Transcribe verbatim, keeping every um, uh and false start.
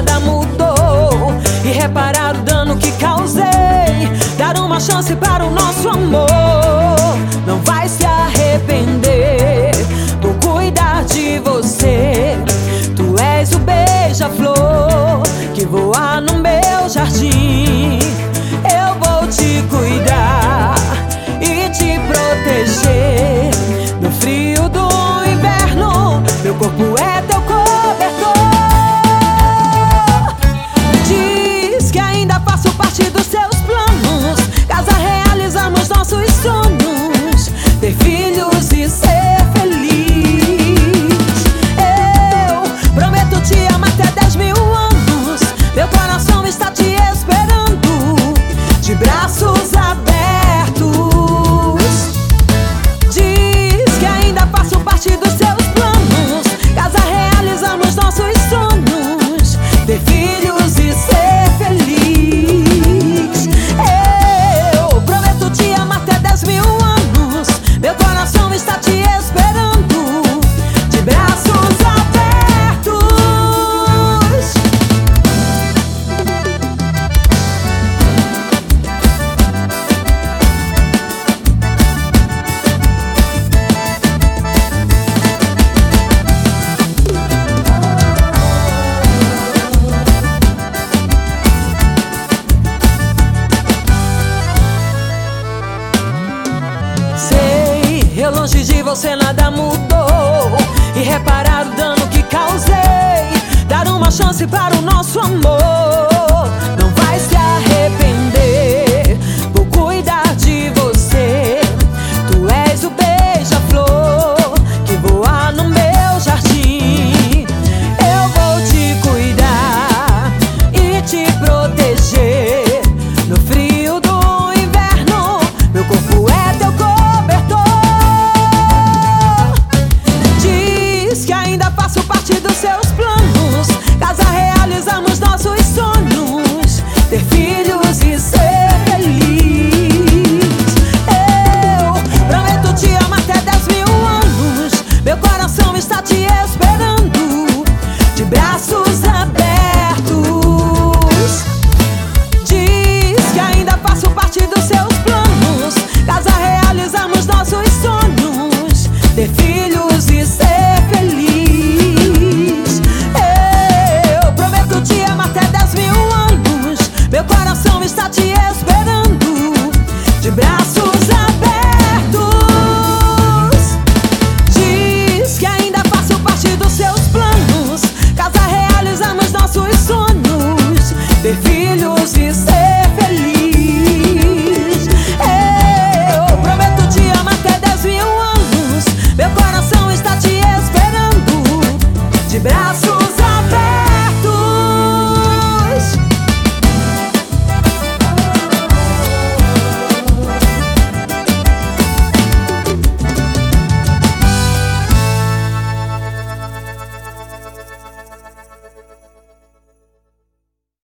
nada mudou. E reparar o dano que causei, dar uma chance para o nosso amor. Não vai se arrepender, vou cuidar de você. Tu és o beija-flor que voa no meu jardim. Eu vou te cuidar e te proteger no frio do inverno. Meu corpo é teu cobertor. Diz que ainda faço parte dos seus planos. Casa realizamos nossos sonhos, ter filhos e ser feliz. Eu prometo te amar até dez mil anos. Meu coração está te esperando, de braços abertos. Diz que ainda faço parte dos seus planos. Casa realizamos nossos sonhos, ter filhos e ser feliz. Eu prometo te amar até dez mil anos. Meu coração está te esperando, de braços abertos. Sei, eu longe de você nada mudou. E reparar o dano que causei, dar uma chance para o nosso amor. Não vai se arrepender, vou cuidar de você.